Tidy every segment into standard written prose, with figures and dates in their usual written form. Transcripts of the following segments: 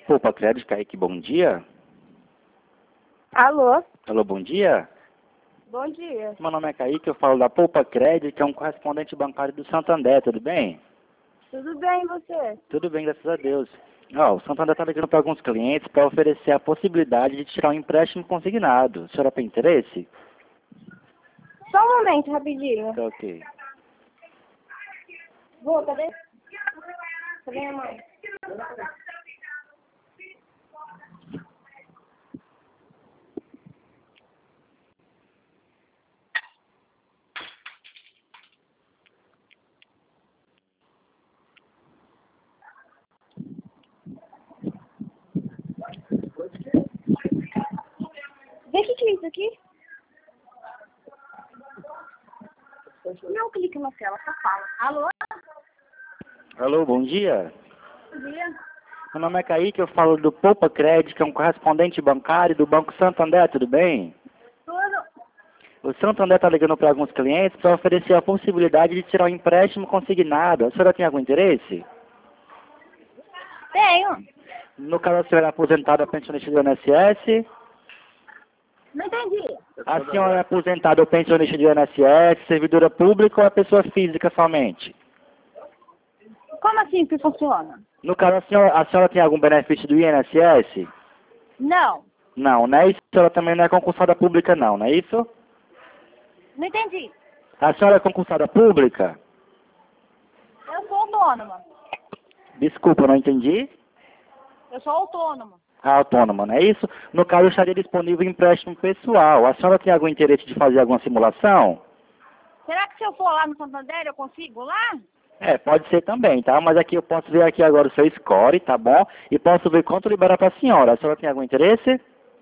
Poupa Crédito, Kaique, bom dia. Alô? Alô, bom dia. Bom dia. Meu nome é Kaique, eu falo da Poupa Crédito, que é um correspondente bancário do Santander, tudo bem? Tudo bem, e você? Tudo bem, graças a Deus. Ó, o Santander está ligando para alguns clientes para oferecer a possibilidade de tirar um empréstimo consignado. A senhora tem interesse? Só um momento, rapidinho. Tá ok. Vô, cadê? Cadê a mãe? Vê o que é isso aqui? Não clica na tela, só fala. Alô? Alô, bom dia. Bom dia. Meu nome é Kaique, eu falo do Poupa Crédito, que é um correspondente bancário do Banco Santander, tudo bem? Tudo. O Santander está ligando para alguns clientes para oferecer a possibilidade de tirar um empréstimo consignado. A senhora tem algum interesse? Tenho. No caso, a senhora é aposentada pensionista do INSS? Não entendi. A senhora é aposentada ou pensionista do INSS, servidora pública ou é pessoa física somente? Como assim que funciona? No caso, a senhora tem algum benefício do INSS? Não. Não, né? Isso a senhora também não é concursada pública não, não é isso? Não entendi. A senhora é concursada pública? Eu sou autônoma. Desculpa, não entendi. Eu sou autônoma. Autônoma, não é isso? No caso, estaria disponível empréstimo pessoal. A senhora tem algum interesse de fazer alguma simulação? Será que se eu for lá no Santander eu consigo lá? É, pode ser também, tá? Mas aqui eu posso ver aqui agora o seu score, tá bom? E posso ver quanto liberar para a senhora. A senhora tem algum interesse?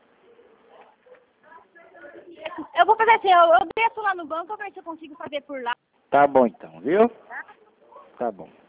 Eu vou fazer assim, eu desço lá no banco, eu ver se eu consigo fazer por lá. Tá bom então, viu? Tá? Tá bom.